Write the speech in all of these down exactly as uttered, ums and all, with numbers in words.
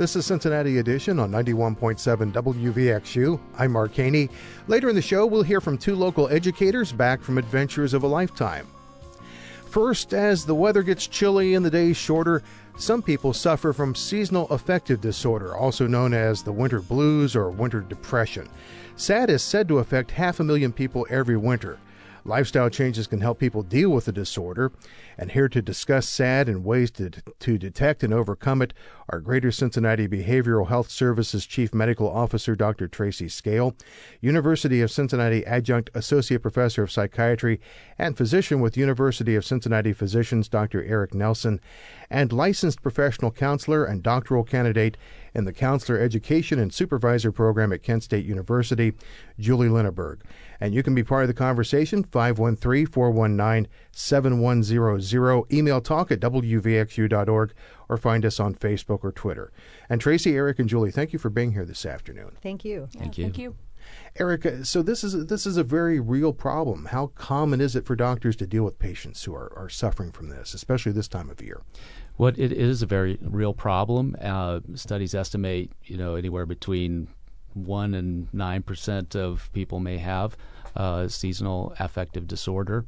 This is Cincinnati Edition on ninety-one point seven W V X U. I'm Mark Haney. Later in the show, we'll hear from two local educators back from adventures of a lifetime. First, as the weather gets chilly and the days shorter, some people suffer from seasonal affective disorder, also known as the winter blues or winter depression. SAD is said to affect half a million people every winter. Lifestyle changes can help people deal with the disorder. And here to discuss SAD and ways to, to detect and overcome it are Greater Cincinnati Behavioral Health Services Chief Medical Officer Doctor Tracy Scale, University of Cincinnati Adjunct Associate Professor of Psychiatry and Physician with University of Cincinnati Physicians Doctor Eric Nelson, and licensed professional counselor and doctoral candidate in the Counselor Education and Supervisor Program at Kent State University, Julie Linneberg. And you can be part of the conversation, five one three, four one nine, seven one zero zero. Email talk at W V X U dot org or find us on Facebook or Twitter. And Tracy, Eric, and Julie, thank you for being here this afternoon. Thank you. Thank yeah, you. Thank you. Eric, so this is this is a very real problem. How common is it for doctors to deal with patients who are, are suffering from this, especially this time of year? Well, it is a very real problem. Uh, studies estimate, you know, anywhere between one and nine percent of people may have uh, seasonal affective disorder.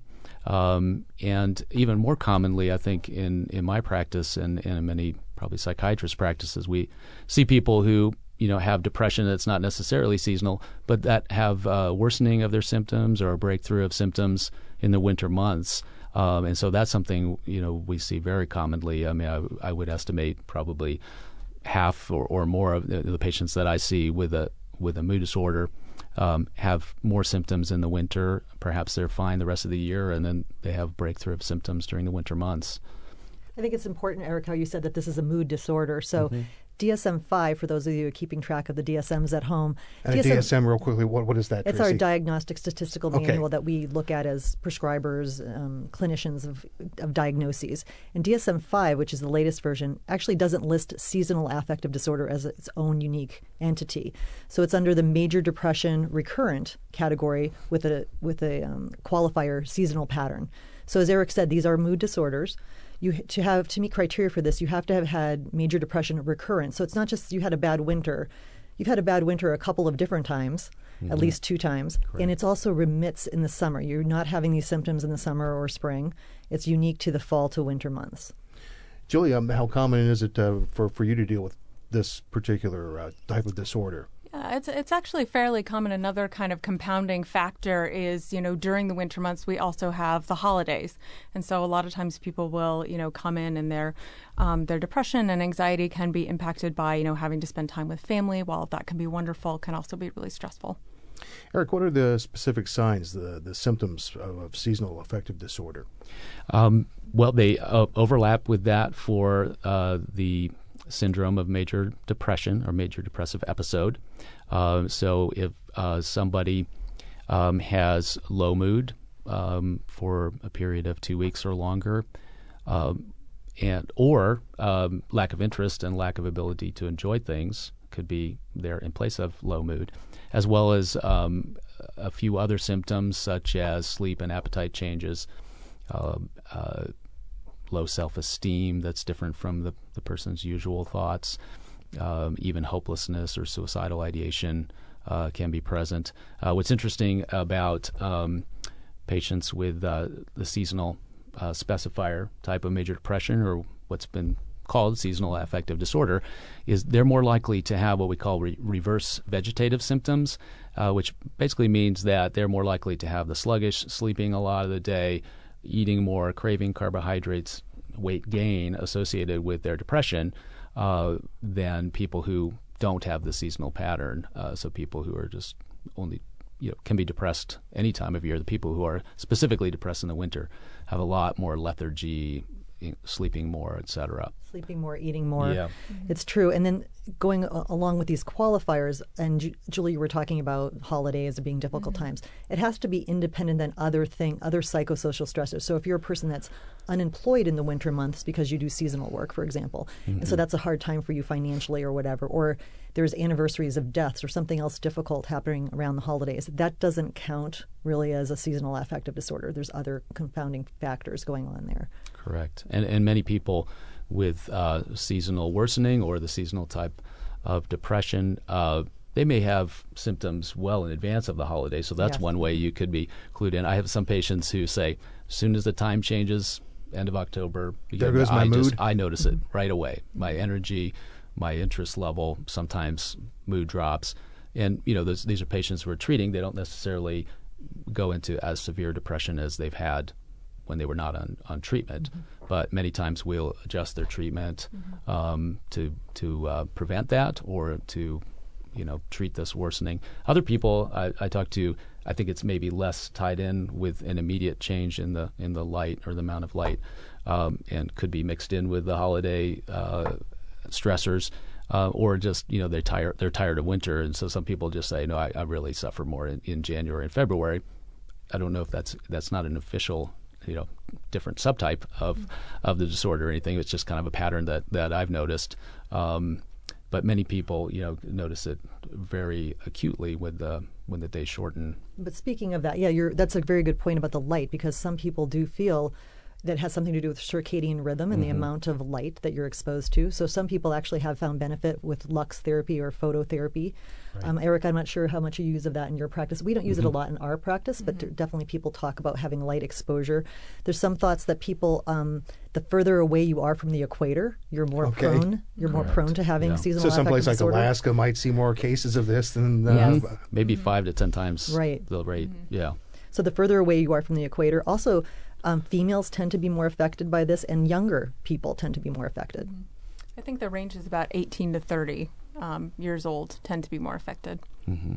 Um, and even more commonly, I think, in, in my practice and, and in many probably psychiatrist practices, we see people who, you know, have depression that's not necessarily seasonal, but that have uh, worsening of their symptoms or a breakthrough of symptoms in the winter months. Um, and so that's something, you know, we see very commonly. I mean, I, I would estimate probably half or, or more of the, the patients that I see with a with a mood disorder um, have more symptoms in the winter. Perhaps they're fine the rest of the year, and then they have breakthrough of symptoms during the winter months. I think it's important, Eric, how you said that this is a mood disorder. So Mm-hmm. D S M five, for those of you keeping track of the D S Ms at home. And D S M, a D S M, real quickly, what, what is that, It's Tracy? our diagnostic statistical Okay. manual that we look at as prescribers, um, clinicians of, of diagnoses. And D S M five, which is the latest version, actually doesn't list seasonal affective disorder as its own unique entity. So it's under the major depression recurrent category with a, with a um, qualifier seasonal pattern. So as Eric said, these are mood disorders. You to have to meet criteria for this, you have to have had major depression recurrent. So it's not just you had a bad winter. You've had a bad winter a couple of different times, mm-hmm. at least two times. Correct. And it's also remits in the summer. You're not having these symptoms in the summer or spring. It's unique to the fall to winter months. Julie, um, how common is it uh, for, for you to deal with this particular uh, type of disorder? Yeah, it's it's actually fairly common. Another kind of compounding factor is, you know, during the winter months, we also have the holidays. And so a lot of times people will, you know, come in and their um, their depression and anxiety can be impacted by, you know, having to spend time with family. While that can be wonderful, can also be really stressful. Eric, what are the specific signs, the, the symptoms of, of seasonal affective disorder? Um, well, they uh, overlap with that for uh, the syndrome of major depression or major depressive episode. Uh, so if uh, somebody um, has low mood um, for a period of two weeks or longer, um, and or um, lack of interest and lack of ability to enjoy things could be there in place of low mood, as well as um, a few other symptoms such as sleep and appetite changes, uh, uh, low self-esteem that's different from the, the person's usual thoughts, um, even hopelessness or suicidal ideation uh, can be present. Uh, what's interesting about um, patients with uh, the seasonal uh, specifier type of major depression, or what's been called seasonal affective disorder, is they're more likely to have what we call re- reverse vegetative symptoms, uh, which basically means that they're more likely to have the sluggish, sleeping a lot of the day, eating more, craving carbohydrates, weight gain associated with their depression uh, than people who don't have the seasonal pattern. Uh, so people who are just only, you know, can be depressed any time of year. The people who are specifically depressed in the winter have a lot more lethargy, sleeping more, et cetera. Sleeping more, eating more. Yeah. Mm-hmm. It's true. And then going a- along with these qualifiers, and Ju- Julie, you were talking about holidays being difficult mm-hmm. times. It has to be independent than other thing, other psychosocial stressors. So if you're a person that's unemployed in the winter months because you do seasonal work, for example, mm-hmm. and so that's a hard time for you financially or whatever, or there's anniversaries of deaths or something else difficult happening around the holidays, that doesn't count really as a seasonal affective disorder. There's other confounding factors going on there. Correct. And and many people with uh, seasonal worsening or the seasonal type of depression, uh, they may have symptoms well in advance of the holiday. So that's Yes. one way you could be clued in. I have some patients who say, as soon as the time changes, end of October, There goes my I mood. Just, I notice it right away. My energy, my interest level, sometimes mood drops. And, you know, those, these are patients who are treating. They don't necessarily go into as severe depression as they've had when they were not on, on treatment. Mm-hmm. But many times we'll adjust their treatment mm-hmm. um, to, to uh, prevent that or to, you know, treat this worsening. Other people I, I talk to, I think it's maybe less tied in with an immediate change in the in the light or the amount of light, um, and could be mixed in with the holiday uh, stressors, uh, or just, you know, they tire they're tired of winter, and so some people just say, no, I, I really suffer more in, in January and February. I don't know if that's that's not an official, you know, different subtype of mm-hmm. of the disorder or anything. It's just kind of a pattern that that I've noticed. Um, But many people, you know, notice it very acutely with the when the days shorten. But speaking of that, yeah, you're, that's a very good point about the light, because some people do feel that has something to do with circadian rhythm and mm-hmm. the amount of light that you're exposed to. So some people actually have found benefit with lux therapy or phototherapy. Right. Um, Eric, I'm not sure how much you use of that in your practice. We don't use mm-hmm. it a lot in our practice, but mm-hmm. definitely people talk about having light exposure. There's some thoughts that people, um, the further away you are from the equator, you're more okay. prone. You're Correct. more prone to having yeah. seasonal So someplace affective like disorder. Alaska might see more cases of this than uh, Yes. uh, Maybe Mm-hmm. five to ten times right. the rate. Mm-hmm. Yeah. So the further away you are from the equator, also um, females tend to be more affected by this, and younger people tend to be more affected. I think the range is about eighteen to thirty um, years old tend to be more affected. Mm-hmm.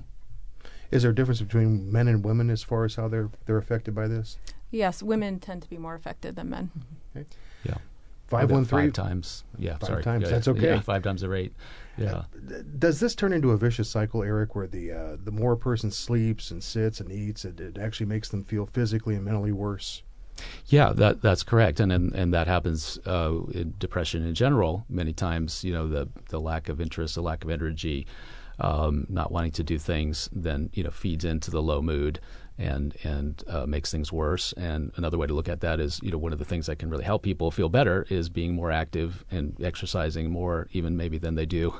Is there a difference between men and women as far as how they're they're affected by this? Yes, women tend to be more affected than men. Okay. Yeah. Five one three Five times. Yeah. Five sorry. times, Yeah, that's okay. Yeah, five times the rate. Yeah. Uh, does this turn into a vicious cycle, Eric, where the uh, the more a person sleeps and sits and eats, it, it actually makes them feel physically and mentally worse? Yeah, that that's correct, and and, and that happens uh, in depression in general. Many times, you know, the the lack of interest, the lack of energy, um, not wanting to do things, then, you know, feeds into the low mood and and uh, makes things worse. And another way to look at that is, you know, one of the things that can really help people feel better is being more active and exercising more, even maybe than they do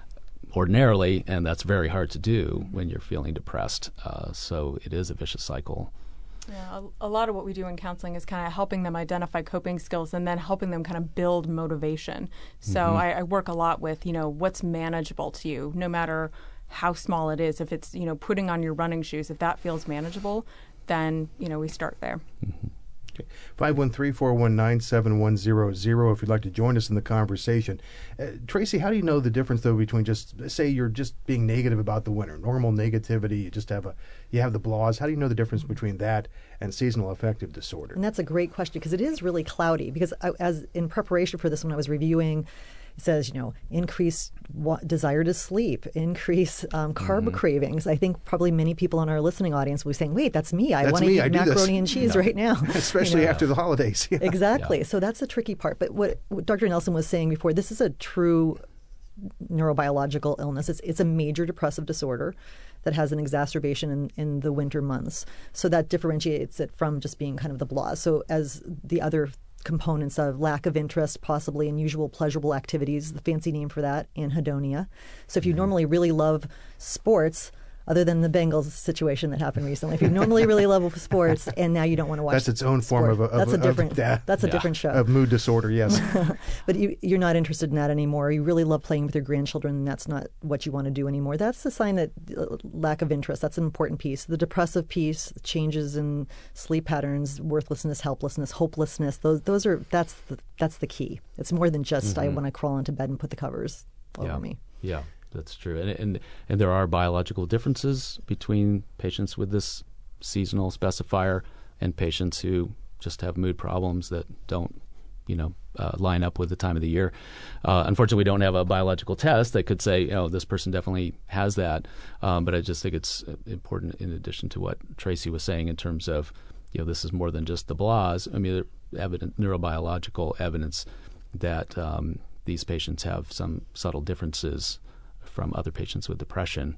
ordinarily, and that's very hard to do when you're feeling depressed. Uh, so it is a vicious cycle. Yeah, a, a lot of what we do in counseling is kind of helping them identify coping skills and then helping them kind of build motivation. So Mm-hmm. I, I work a lot with, you know, what's manageable to you, no matter how small it is. If it's, you know, putting on your running shoes, if that feels manageable, then, you know, we start there. Mm-hmm. Okay. five one three, four one nine, seven one zero zero if you'd like to join us in the conversation. Uh, Tracy, how do you know the difference, though, between just, say you're just being negative about the winter, normal negativity, you just have a, you have the blahs. How do you know the difference between that and seasonal affective disorder? And that's a great question, because it is really cloudy. Because I, as in preparation for this, when I was reviewing, it says, you know, increase wa- desire to sleep, increase um, carb mm-hmm. cravings. I think probably many people in our listening audience will be saying, wait, that's me. I want to eat I macaroni and cheese yeah. right now. Especially you know? after the holidays. Yeah. Exactly. Yeah. So that's the tricky part. But what, what Doctor Nelson was saying before, this is a true neurobiological illness. It's, it's a major depressive disorder that has an exacerbation in, in the winter months. So that differentiates it from just being kind of the blah. So as the other components of lack of interest, possibly unusual pleasurable activities, the fancy name for that, anhedonia. So if you mm-hmm. normally really love sports, other than the Bengals situation that happened recently, if you normally really love sports and now you don't want to watch, that's its own sport, form of a, of, that's a of, different of that, that's a yeah. different show of mood disorder. Yes, but you, you're not interested in that anymore. You really love playing with your grandchildren, and that's not what you want to do anymore. That's the sign that uh, lack of interest. That's an important piece. The depressive piece, changes in sleep patterns, worthlessness, helplessness, hopelessness. Those those are that's the, that's the key. It's more than just Mm-hmm. I want to crawl into bed and put the covers over yeah. me. Yeah. That's true, and, and and there are biological differences between patients with this seasonal specifier and patients who just have mood problems that don't, you know, uh, line up with the time of the year. Uh, unfortunately, we don't have a biological test that could say, you know, this person definitely has that. Um, but I just think it's important, in addition to what Tracy was saying, in terms of, you know, this is more than just the blahs. I mean, there evident neurobiological evidence that um, these patients have some subtle differences from other patients with depression.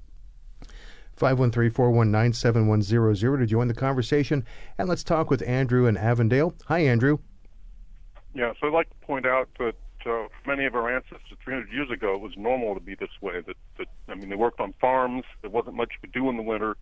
five one three, four one nine, seven one zero zero to join the conversation. And let's talk with Andrew in Avondale. Hi, Andrew. Yeah, so I'd like to point out that uh, many of our ancestors three hundred years ago, it was normal to be this way. That, that I mean, they worked on farms. There wasn't much you could do in the winter.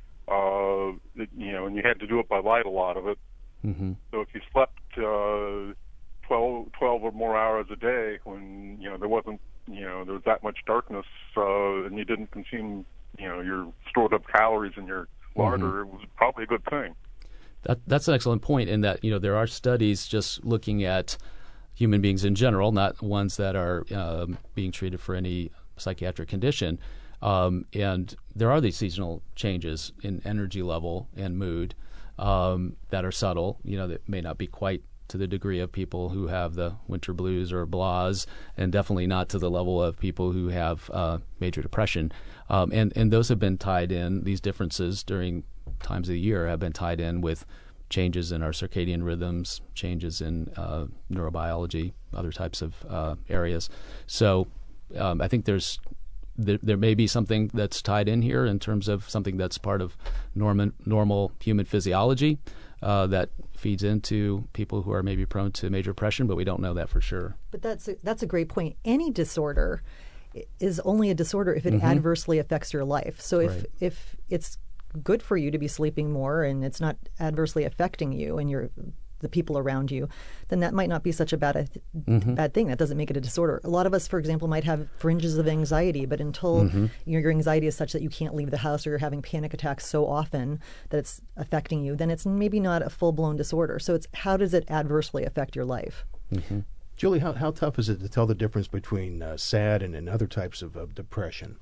Uh, it, you know, and you had to do it by light, a lot of it. Mm-hmm. So if you slept uh, twelve, twelve or more hours a day, when you know there wasn't, you know, there was that much darkness, uh, and you didn't consume, you know, your stored up calories in your larder, mm-hmm. it was probably a good thing. That, that's an excellent point. In that, you know, there are studies just looking at human beings in general, not ones that are um, being treated for any psychiatric condition. Um, and there are these seasonal changes in energy level and mood um, that are subtle, you know, that may not be quite to the degree of people who have the winter blues or blahs, and definitely not to the level of people who have uh, major depression. Um, and, and those have been tied in, these differences during times of the year have been tied in with changes in our circadian rhythms, changes in uh, neurobiology, other types of uh, areas. So um, I think there's there, there may be something that's tied in here in terms of something that's part of normal, normal human physiology uh, that feeds into people who are maybe prone to major depression, but we don't know that for sure. But that's a, that's a great point. Any disorder is only a disorder if it mm-hmm. adversely affects your life. So if right. if it's good for you to be sleeping more and it's not adversely affecting you and your the people around you, then that might not be such a bad a th- mm-hmm. bad thing. That doesn't make it a disorder. A lot of us, for example, might have fringes of anxiety, but until mm-hmm. your, your anxiety is such that you can't leave the house or you're having panic attacks so often that it's affecting you, then it's maybe not a full-blown disorder. So it's how does it adversely affect your life? Mm-hmm. Julie, how, how tough is it to tell the difference between uh, SAD and, and other types of, of depression?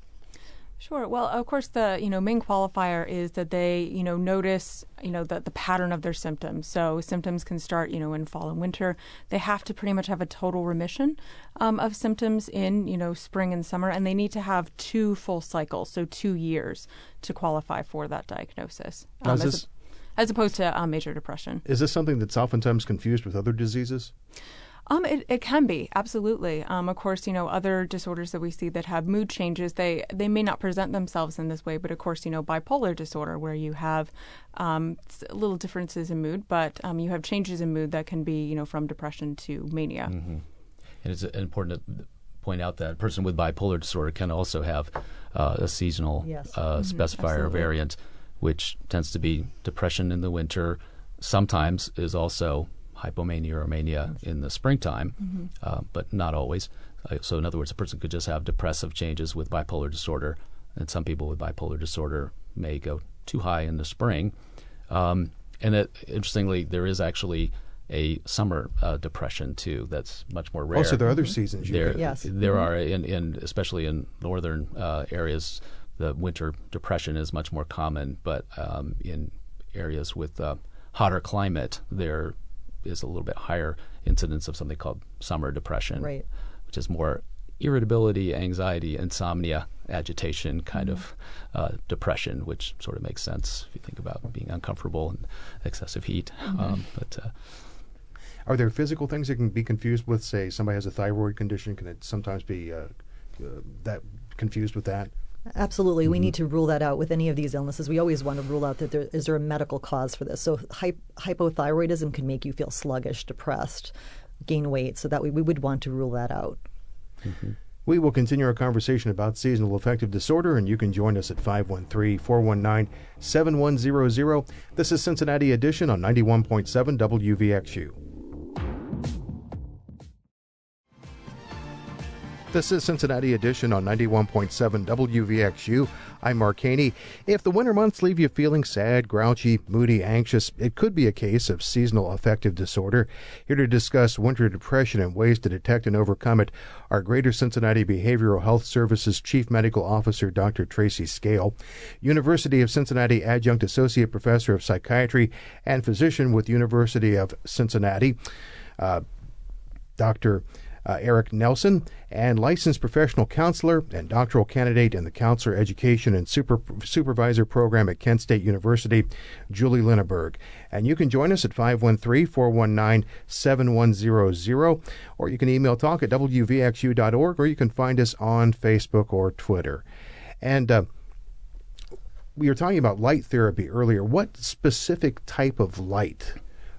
Sure. Well, of course, the you know main qualifier is that they you know notice you know the the pattern of their symptoms. So symptoms can start you know in fall and winter. They have to pretty much have a total remission um, of symptoms in you know spring and summer, and they need to have two full cycles, so two years to qualify for that diagnosis. Um, as, as, this, a, as opposed to um, major depression. Is this something that's oftentimes confused with other diseases? Um, it, it can be, absolutely. Um, of course, you know, other disorders that we see that have mood changes, they, they may not present themselves in this way, but of course, you know, bipolar disorder where you have um, little differences in mood, but um, you have changes in mood that can be, you know, from depression to mania. Mm-hmm. And it's important to point out that a person with bipolar disorder can also have uh, a seasonal yes. uh, mm-hmm. specifier Absolutely. variant, which tends to be depression in the winter, sometimes is also hypomania or mania in the springtime, mm-hmm. uh, but not always. Uh, so in other words, a person could just have depressive changes with bipolar disorder, and some people with bipolar disorder may go too high in the spring. Um, and that, interestingly, there is actually a summer uh, depression, too, that's much more rare. Also, there are other seasons. You there, could. Yes. there mm-hmm. are, in, in especially in northern uh, areas, the winter depression is much more common, but um, in areas with uh, hotter climate, there is a little bit higher incidence of something called summer depression, right. which is more irritability, anxiety, insomnia, agitation kind mm-hmm. of uh, depression, which sort of makes sense if you think about being uncomfortable and excessive heat. Mm-hmm. Um, but uh, are there physical things that can be confused with, say, somebody has a thyroid condition? Can it sometimes be uh, uh, that confused with that? Absolutely. Mm-hmm. We need to rule that out with any of these illnesses. We always want to rule out that there is there a medical cause for this. So hy- hypothyroidism can make you feel sluggish, depressed, gain weight. So that we, we would want to rule that out. Mm-hmm. We will continue our conversation about seasonal affective disorder, and you can join us at five one three, four one nine, seven one zero zero. This is Cincinnati Edition on ninety-one point seven W V X U. This is Cincinnati Edition on ninety-one point seven W V X U. I'm Mark Haney. If the winter months leave you feeling sad, grouchy, moody, anxious, it could be a case of seasonal affective disorder. Here to discuss winter depression and ways to detect and overcome it are Greater Cincinnati Behavioral Health Services Chief Medical Officer Doctor Tracy Scale, University of Cincinnati Adjunct Associate Professor of Psychiatry and Physician with University of Cincinnati, uh, Doctor Uh, Eric Nelson, and licensed professional counselor and doctoral candidate in the Counselor Education and Super, Supervisor Program at Kent State University, Julie Linneberg. And you can join us at five one three, four one nine, seven one zero zero, or you can email talk at w v x u dot org, or you can find us on Facebook or Twitter. And uh, we were talking about light therapy earlier. What specific type of light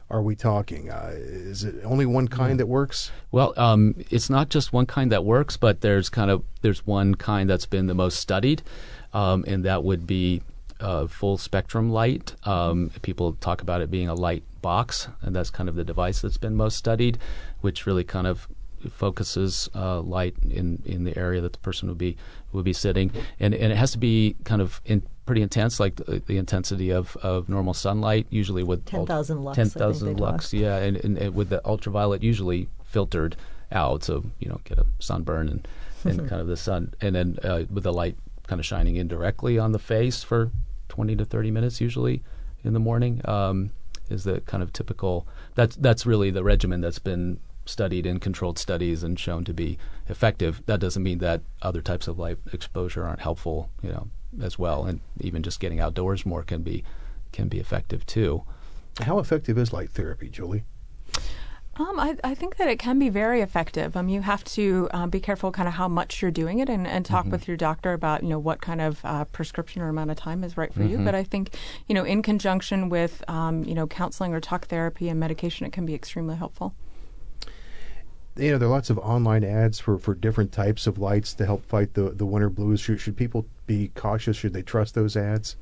are we talking? Uh, is it only one kind that works? Well, um, it's not just one kind that works, but there's kind of there's one kind that's been the most studied, um, and that would be uh, full spectrum light. Um, people talk about it being a light box, and that's kind of the device that's been most studied, which really kind of focuses uh, light in, in the area that the person would be would be sitting, and and it has to be kind of in, pretty intense, like the, the intensity of, of normal sunlight, usually with ten thousand lux. ten thousand lux, yeah, and, and, and with the ultraviolet usually filtered out, so you don't get a sunburn and, and kind of the sun, and then uh, with the light kind of shining in directly on the face for twenty to thirty minutes, usually in the morning, um, is the kind of typical. That's that's really the regimen that's been studied in controlled studies and shown to be effective. That doesn't mean that other types of light exposure aren't helpful, you know, as well. And even just getting outdoors more can be can be effective too. How effective is light therapy, Julie? Um, I, I think that it can be very effective. Um, you have to uh, be careful kind of how much you're doing it and, and talk mm-hmm. with your doctor about, you know, what kind of uh, prescription or amount of time is right for mm-hmm. you. But I think, you know, in conjunction with, um, you know, counseling or talk therapy and medication, it can be extremely helpful. You know, there are lots of online ads for, for different types of lights to help fight the, the winter blues. Should, should people be cautious? Should they trust those ads?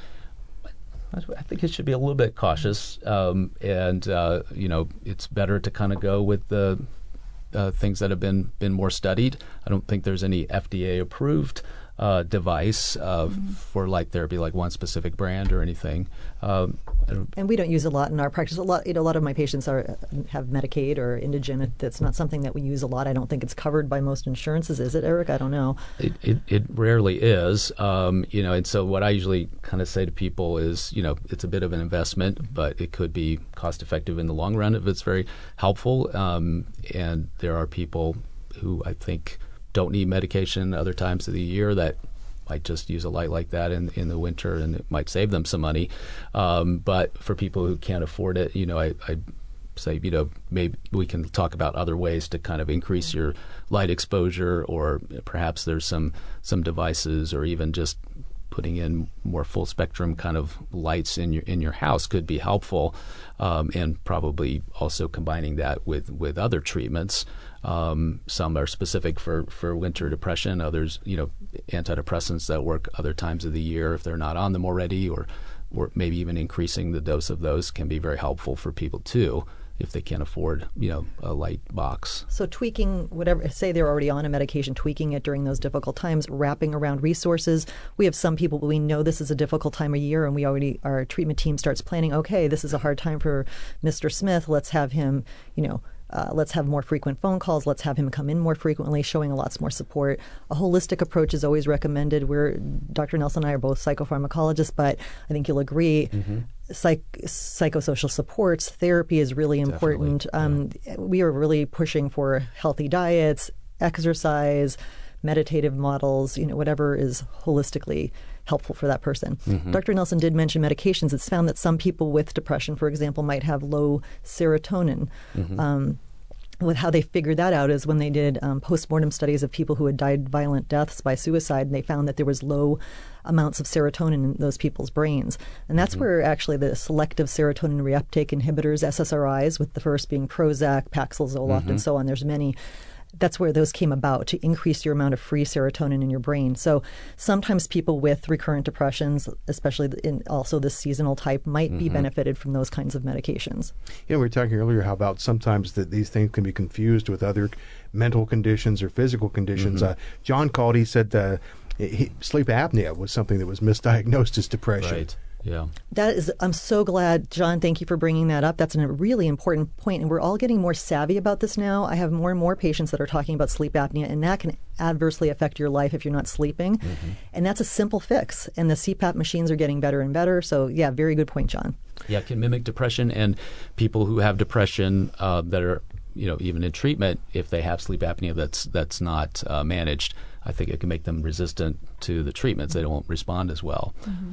I think it should be a little bit cautious, um, and uh, you know, it's better to kind of go with the uh, things that have been been more studied. I don't think there's any F D A approved uh, device uh, mm-hmm. for light therapy, like one specific brand or anything. Um, and we don't use a lot in our practice. A lot, you know, a lot of my patients are have Medicaid or indigent. That's not something that we use a lot. I don't think it's covered by most insurances. Is it, Eric? I don't know. It it, it rarely is. Um, you know, and so what I usually kind of say to people is, you know, it's a bit of an investment, mm-hmm. but it could be cost effective in the long run if it's very helpful. Um, and there are people who I think don't need medication other times of the year that might just use a light like that in in the winter, and it might save them some money. Um, but for people who can't afford it, you know, I, I say, you know, maybe we can talk about other ways to kind of increase your light exposure, or perhaps there's some some devices, or even just putting in more full spectrum kind of lights in your in your house could be helpful, um, and probably also combining that with with other treatments. Um, some are specific for, for winter depression. Others, you know, antidepressants that work other times of the year if they're not on them already, or or maybe even increasing the dose of those can be very helpful for people too, if they can't afford, you know, a light box. So tweaking whatever, say they're already on a medication, tweaking it during those difficult times, wrapping around resources. We have some people, we know this is a difficult time of year, and we already, our treatment team starts planning, okay, this is a hard time for Mister Smith. Let's have him, you know, Uh, let's have more frequent phone calls. Let's have him come in more frequently, showing a lots more support. A holistic approach is always recommended. We're Doctor Nelson and I are both psychopharmacologists, but I think you'll agree, mm-hmm. psych, psychosocial supports, therapy is really important. Um, yeah. We are really pushing for healthy diets, exercise, meditative models, you know, whatever is holistically helpful for that person. Mm-hmm. Doctor Nelson did mention medications. It's found that some people with depression, for example, might have low serotonin. Mm-hmm. Um, with how they figured that out is when they did um, postmortem studies of people who had died violent deaths by suicide, and they found that there was low amounts of serotonin in those people's brains. And that's mm-hmm. where actually the selective serotonin reuptake inhibitors, S S R Is, with the first being Prozac, Paxil, Zoloft, mm-hmm. and so on, there's many. That's where those came about, to increase your amount of free serotonin in your brain. So sometimes people with recurrent depressions, especially in also the seasonal type, might mm-hmm. be benefited from those kinds of medications. You know, we were talking earlier how about sometimes that these things can be confused with other mental conditions or physical conditions. Mm-hmm. Uh, John called, he said uh, he, sleep apnea was something that was misdiagnosed as depression. Right. Yeah. That is, I'm so glad, John, thank you for bringing that up. That's a really important point, and we're all getting more savvy about this now. I have more and more patients that are talking about sleep apnea, and that can adversely affect your life if you're not sleeping. Mm-hmm. And that's a simple fix, and the C PAP machines are getting better and better. So, yeah, very good point, John. Yeah, it can mimic depression, and people who have depression uh, that are, you know, even in treatment, if they have sleep apnea that's that's not uh, managed, I think it can make them resistant to the treatments. They won't respond as well. Mm-hmm.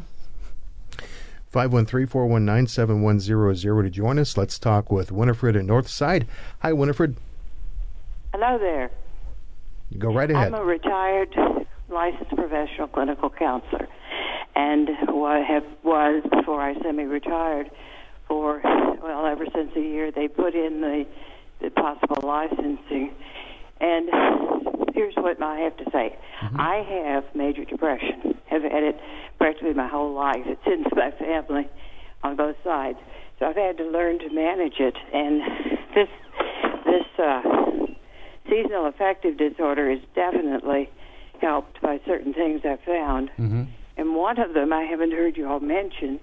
five one three, four one nine, seven one zero zero to join us. Let's talk with Winifred at Northside. Hi, Winifred. Hello there. Go right ahead. I'm a retired licensed professional clinical counselor, and what I have was, before I semi-retired, for, well, ever since a year they put in the, the possible licensing. And here's what I have to say. Mm-hmm. I have major depression. Have had it practically my whole life. It's in my family on both sides. So I've had to learn to manage it. And this this uh, seasonal affective disorder is definitely helped by certain things I've found. Mm-hmm. And one of them I haven't heard you all mention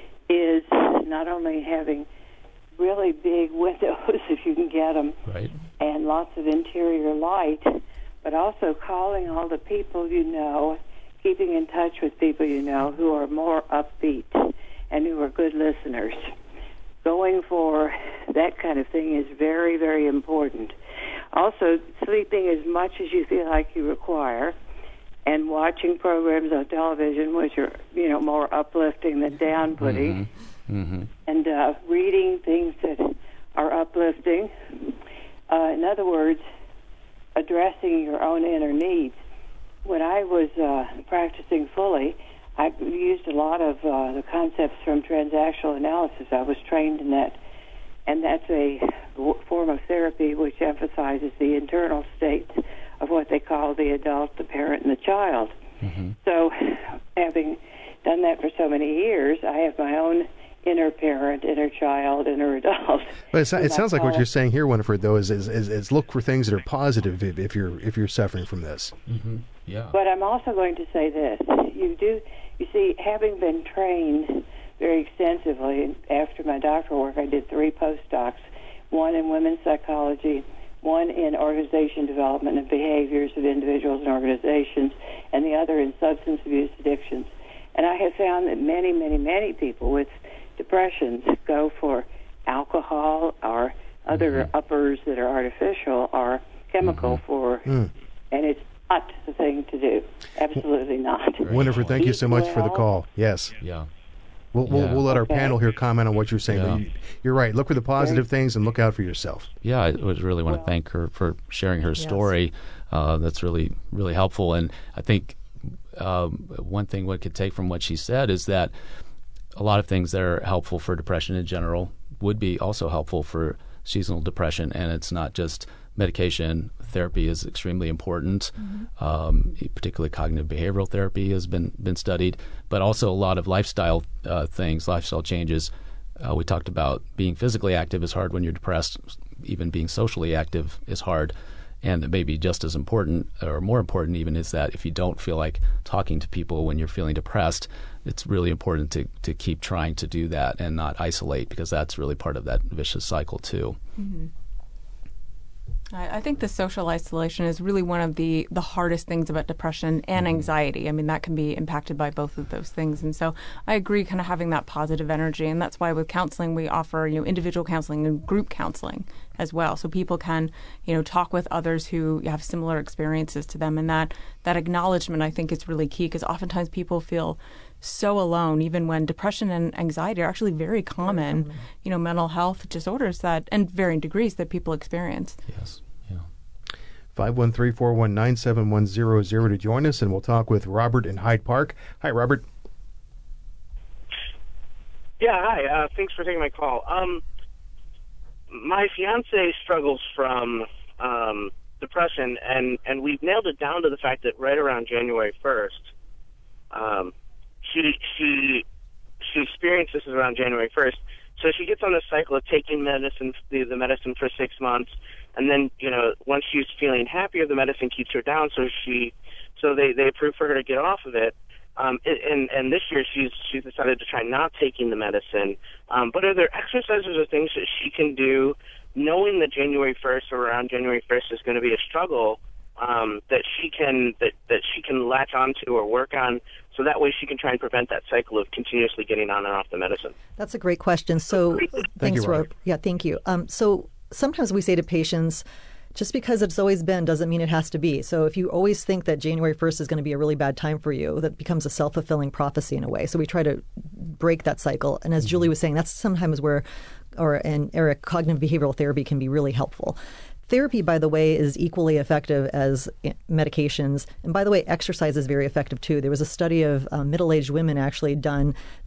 is not only having really big windows, if you can get them, right, and lots of interior light, but also calling all the people you know, keeping in touch with people you know who are more upbeat and who are good listeners. Going for that kind of thing is very, very important. Also, sleeping as much as you feel like you require, and watching programs on television which are, you know, more uplifting than down-putting, mm-hmm. Mm-hmm. and uh, reading things that are uplifting. Uh, in other words, addressing your own inner needs. When I was uh, practicing fully, I used a lot of uh, the concepts from transactional analysis. I was trained in that, and that's a w- form of therapy which emphasizes the internal states of what they call the adult, the parent, and the child. Mm-hmm. So, having done that for so many years, I have my own inner parent, inner child, inner adult. But it's, it sounds like what you're saying here, Winifred, though, is is, is, is look for things that are positive if, if you're if you're suffering from this. Mm-hmm. Yeah. But I'm also going to say this: you do, you see, having been trained very extensively after my doctoral work, I did three postdocs: one in women's psychology, one in organization development and behaviors of individuals and organizations, and the other in substance abuse addictions. And I have found that many, many, many people with depressions go for alcohol or other mm-hmm. uppers that are artificial or chemical mm-hmm. for, mm. and it's not the thing to do. Absolutely not. Winifred, thank you so much well, for the call. Yes. Yeah. We'll, we'll, yeah. we'll let our okay. panel here comment on what you're saying. Yeah. You, you're right. Look for the positive things and look out for yourself. Yeah, I would really want to well, thank her for sharing her yes. story. Uh, that's really, really helpful. And I think um, one thing one could take from what she said is that a lot of things that are helpful for depression in general would be also helpful for seasonal depression. And it's not just medication. Therapy is extremely important. Mm-hmm. Um, particularly cognitive behavioral therapy has been been studied, but also a lot of lifestyle uh, things, lifestyle changes. Uh, we talked about being physically active is hard when you're depressed. Even being socially active is hard. And maybe just as important, or more important even, is that if you don't feel like talking to people when you're feeling depressed, it's really important to, to keep trying to do that and not isolate, because that's really part of that vicious cycle too. Mm-hmm. I think the social isolation is really one of the, the hardest things about depression and anxiety. I mean, that can be impacted by both of those things. And so I agree, kind of having that positive energy. And that's why with counseling, we offer, you know, individual counseling and group counseling as well. So people can, you know, talk with others who have similar experiences to them. And that, that acknowledgement, I think, is really key, because oftentimes people feel so alone, even when depression and anxiety are actually very common, mm-hmm. you know, mental health disorders that, and varying degrees, that people experience. Yes, yeah. five one three, four one nine, seven one zero zero to join us, and we'll talk with Robert in Hyde Park. Hi, Robert. Yeah, hi. Uh, thanks for taking my call. Um, my fiance struggles from um, depression, and, and we've nailed it down to the fact that right around January first, um, She she she experienced this around January first. So she gets on this cycle of taking medicine, the, the medicine for six months, and then, you know, once she's feeling happier, the medicine keeps her down. So she, so they, they approve for her to get off of it. Um, and and this year she's she's decided to try not taking the medicine. Um, but are there exercises or things that she can do, knowing that January first or around January first is going to be a struggle, um, that she can that that she can latch onto or work on, so that way she can try and prevent that cycle of continuously getting on and off the medicine? That's a great question. So thanks, you, Robert. Rob. Yeah, thank you. Um, so sometimes we say to patients, just because it's always been doesn't mean it has to be. So if you always think that January first is going to be a really bad time for you, that becomes a self-fulfilling prophecy in a way. So we try to break that cycle. And as mm-hmm. Julie was saying, that's sometimes where, or and Eric, cognitive behavioral therapy can be really helpful. Therapy, by the way, is equally effective as medications. And by the way, exercise is very effective too. There was a study of uh, middle-aged women actually done that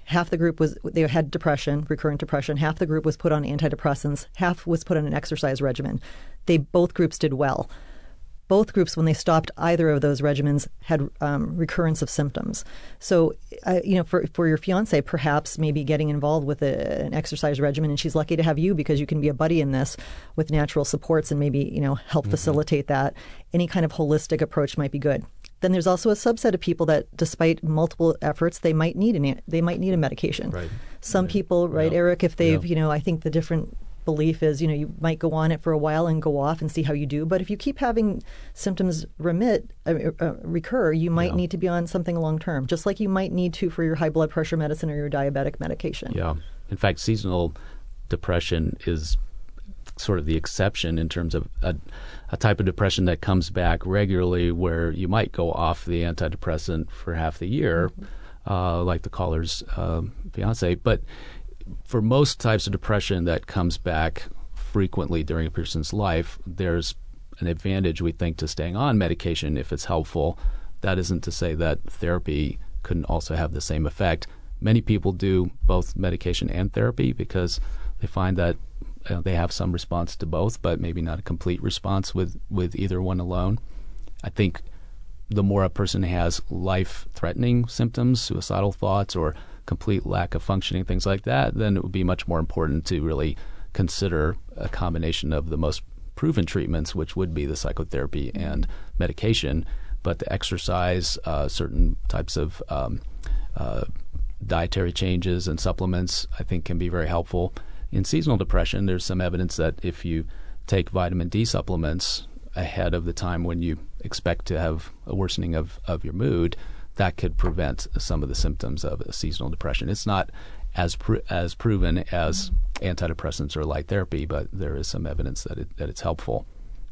Half the group was they had depression, recurrent depression. Half the group was put on antidepressants. Half was put on an exercise regimen. They both groups did well. Both groups, when they stopped either of those regimens, had um, recurrence of symptoms. So, uh, you know, for for your fiance, perhaps maybe getting involved with a, an exercise regimen, and she's lucky to have you because you can be a buddy in this with natural supports and maybe, you know, help mm-hmm. facilitate that. Any kind of holistic approach might be good. Then there's also a subset of people that, despite multiple efforts, they might need an they might need a medication. Right. Some right. people, right, yeah. Eric, if they've, yeah. you know, I think the different belief is, you know, you might go on it for a while and go off and see how you do. But if you keep having symptoms remit, uh, uh, recur, you might yeah. need to be on something long term, just like you might need to for your high blood pressure medicine or your diabetic medication. Yeah. In fact, seasonal depression is sort of the exception in terms of a, a type of depression that comes back regularly where you might go off the antidepressant for half the year, mm-hmm. uh, like the caller's uh, fiance. But for most types of depression that comes back frequently during a person's life, there's an advantage, we think, to staying on medication if it's helpful. That isn't to say that therapy couldn't also have the same effect. Many people do both medication and therapy because they find that uh, they have some response to both, but maybe not a complete response with, with either one alone. I think the more a person has life-threatening symptoms, suicidal thoughts, or complete lack of functioning, things like that, then it would be much more important to really consider a combination of the most proven treatments, which would be the psychotherapy and medication, but the exercise, uh, certain types of um, uh, dietary changes and supplements, I think can be very helpful. In seasonal depression, there's some evidence that if you take vitamin D supplements ahead of the time when you expect to have a worsening of, of your mood, that could prevent some of the symptoms of a seasonal depression. It's not as pr- as proven as antidepressants or light therapy, but there is some evidence that it, that it's helpful.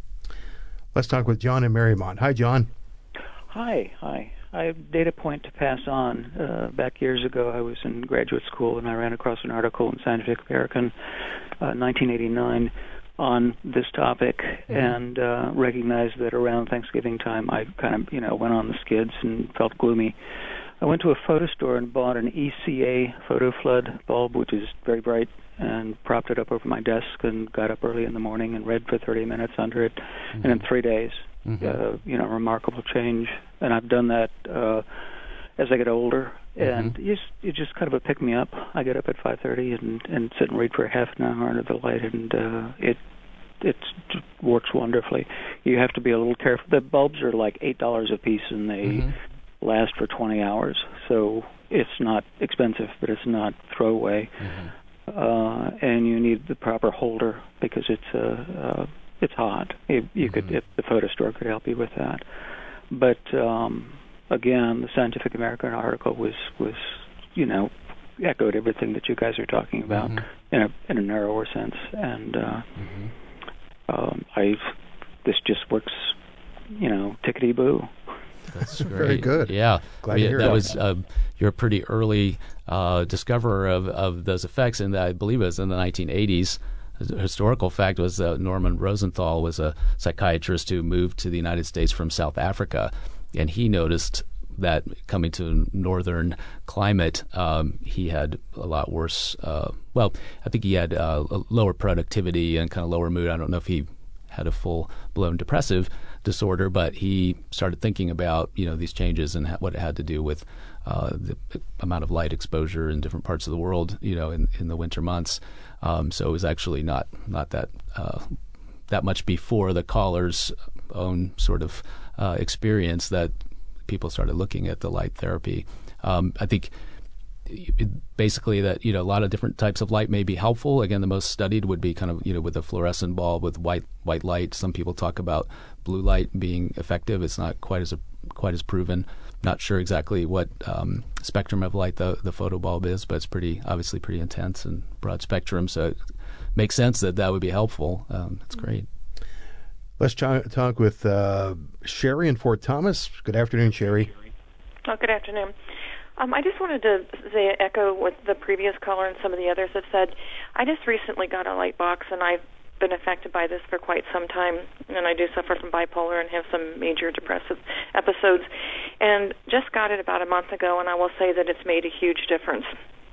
Let's talk with John in Marymount. Hi, John. Hi, hi. I have a data point to pass on. Uh, back years ago, I was in graduate school, and I ran across an article in Scientific American, uh, nineteen eighty-nine, on this topic, mm-hmm. and uh, recognized that around Thanksgiving time, I kind of, you know, went on the skids and felt gloomy. I went to a photo store and bought an E C A photo flood bulb, which is very bright, and propped it up over my desk and got up early in the morning and read for thirty minutes under it, mm-hmm. and in three days, mm-hmm. uh, you know, remarkable change. And I've done that uh, as I get older, and mm-hmm. it's, it's just kind of a pick-me-up. I get up at five thirty and, and sit and read for a half an hour under the light, and uh, it it works wonderfully. You have to be a little careful. The bulbs are like eight dollars a piece, and they mm-hmm. last for twenty hours. So it's not expensive, but it's not throwaway. Mm-hmm. Uh, and you need the proper holder because it's uh, uh, it's hot. You, you mm-hmm. could if the photo store could help you with that. But um, again, the Scientific American article was was you know echoed everything that you guys are talking about mm-hmm. in a in a narrower sense, and uh, mm-hmm. um, I this just works, you know, tickety boo. That's great. Very good. Yeah, glad we, to hear that that. was uh, you're a pretty early uh, discoverer of, of those effects, and I believe it was in the nineteen eighties. The historical fact was uh, Norman Rosenthal was a psychiatrist who moved to the United States from South Africa, and he noticed that coming to a northern climate, um, he had a lot worse. Uh, well, I think he had uh, lower productivity and kind of lower mood. I don't know if he had a full-blown depressive disorder, but he started thinking about, you know, these changes and ha- what it had to do with uh, the amount of light exposure in different parts of the world, you know, in, in the winter months. Um, so it was actually not not that uh, that much before the caller's own sort of uh, experience that people started looking at the light therapy. Um, I think it, basically that, you know, a lot of different types of light may be helpful. Again, the most studied would be kind of, you know, with a fluorescent bulb with white white light. Some people talk about blue light being effective. It's not quite as a, quite as proven. Not sure exactly what um, spectrum of light the, the photo bulb is, but it's pretty obviously pretty intense and broad spectrum. So it makes sense that that would be helpful. Um, that's great. Let's ch- talk with uh, Sherry in Fort Thomas. Good afternoon, Sherry. Oh, good afternoon. Um, I just wanted to say, echo what the previous caller and some of the others have said. I just recently got a light box, and I've been affected by this for quite some time, and I do suffer from bipolar and have some major depressive episodes, and just got it about a month ago, and I will say that it's made a huge difference.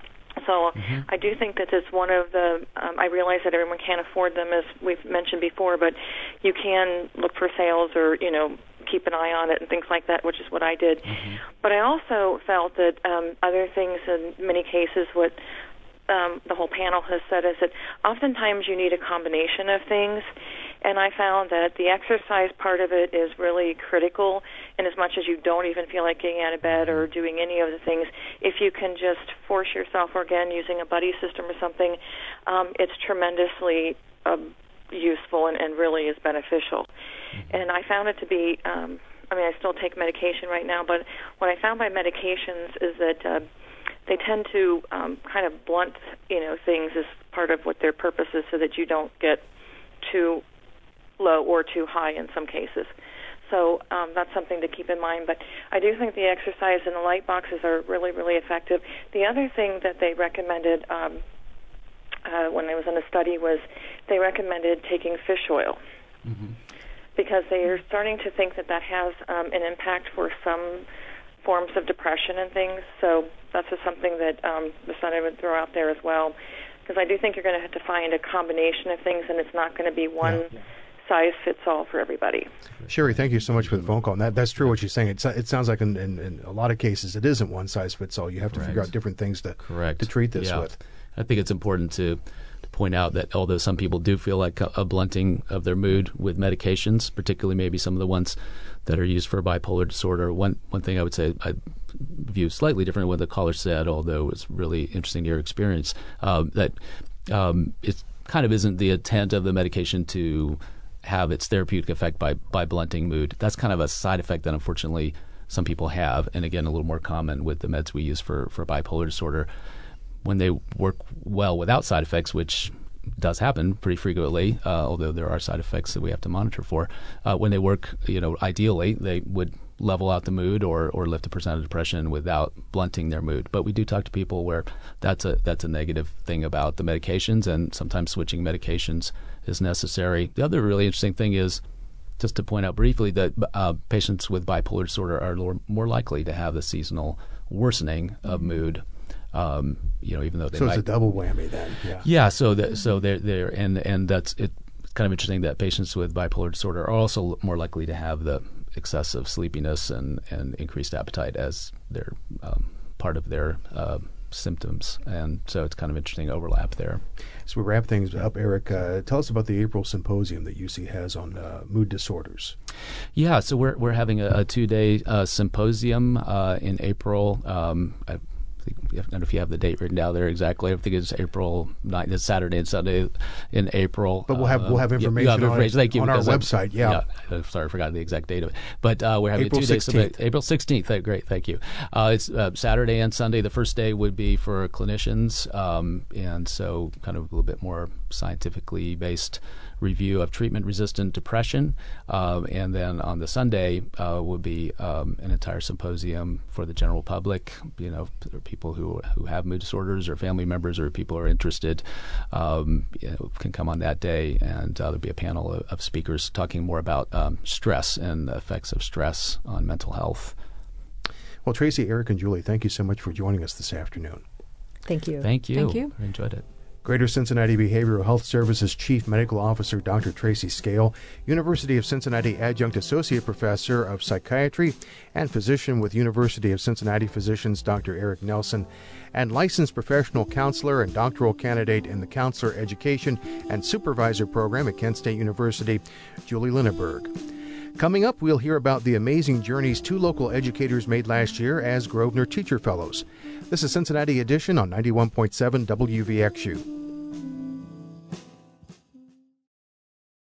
so Mm-hmm. I do think that it's one of the, um, I realize that everyone can't afford them, as we've mentioned before, but you can look for sales or, you know, keep an eye on it and things like that, which is what I did. Mm-hmm. But I also felt that um, other things, in many cases, what um, the whole panel has said is that oftentimes you need a combination of things. And I found that the exercise part of it is really critical, and as much as you don't even feel like getting out of bed or doing any of the things, if you can just force yourself, or again, using a buddy system or something, um, it's tremendously um, useful and, and really is beneficial. Mm-hmm. And I found it to be, um, I mean, I still take medication right now, but what I found by medications is that uh, they tend to um, kind of blunt, you know, things as part of what their purpose is, so that you don't get too low or too high in some cases. So um, that's something to keep in mind. But I do think the exercise and the light boxes are really, really effective. The other thing that they recommended um, uh, when I was in a study was they recommended taking fish oil, Mm-hmm. because they are starting to think that that has um, an impact for some forms of depression and things. So that's just something that um, the study would throw out there as well, because I do think you're going to have to find a combination of things, and it's not going to be one Yeah. size fits all for everybody. Sherry, thank you so much for the phone call. And that, that's true what you're saying. It, it sounds like in, in, in a lot of cases it isn't one size fits all. You have to Correct. figure out different things to, Correct. to treat this Yeah. with. I think it's important to, to point out that although some people do feel like a, a blunting of their mood with medications, particularly maybe some of the ones that are used for bipolar disorder, one one thing I would say I view slightly different than what the caller said, although it's really interesting to your experience, uh, that um, it kind of isn't the intent of the medication to have its therapeutic effect by, by blunting mood. That's kind of a side effect that unfortunately some people have, and again, a little more common with the meds we use for, for bipolar disorder. When they work well without side effects, which does happen pretty frequently, uh, although there are side effects that we have to monitor for, uh, when they work, you know, ideally, they would level out the mood or, or lift the percent of depression without blunting their mood. But we do talk to people where that's a that's a negative thing about the medications, and sometimes switching medications is necessary. The other really interesting thing is, just to point out briefly, that uh, patients with bipolar disorder are more, more likely to have the seasonal worsening of mood. Um, you know, even though they So might, it's a double whammy then. Yeah. yeah. So that so they're there, and and that's it. It's kind of interesting that patients with bipolar disorder are also more likely to have the excessive sleepiness and, and increased appetite as their um, part of their uh, symptoms, and so it's kind of interesting overlap there. So we wrap things up, Eric. Uh, tell us about the April symposium that U C has on uh, mood disorders. Yeah, so we're we're having a, a two day uh, symposium uh, in April. Um, I, I don't know if you have the date written down there exactly. I think it's April ninth. It's Saturday and Sunday in April. But we'll have uh, we'll have you- information, you have information. on, Thank you, on our because I'm- website. Yeah. I'm sorry, I forgot the exact date of it. But uh, we're having April a two-day sixteenth. April sixteenth. Uh, great, thank you. Uh, it's uh, Saturday and Sunday. The first day would be for clinicians, um, and so kind of a little bit more scientifically based review of treatment-resistant depression. Um, and then on the Sunday uh, would be um, an entire symposium for the general public, you know, people who who have mood disorders or family members or people who are interested um, you know, can come on that day, and uh, there'll be a panel of, of speakers talking more about um, stress and the effects of stress on mental health. Well, Tracy, Eric, and Julie, thank you so much for joining us this afternoon. Thank you. Thank you. Thank you. I enjoyed it. Greater Cincinnati Behavioral Health Services Chief Medical Officer Doctor Tracy Scale, University of Cincinnati Adjunct Associate Professor of Psychiatry and Physician with University of Cincinnati Physicians Doctor Eric Nelson, and Licensed Professional Counselor and Doctoral Candidate in the Counselor Education and Supervisor Program at Kent State University, Julie Linneberg. Coming up, we'll hear about the amazing journeys two local educators made last year as Grosvenor Teacher Fellows. This is Cincinnati Edition on ninety-one point seven W V X U.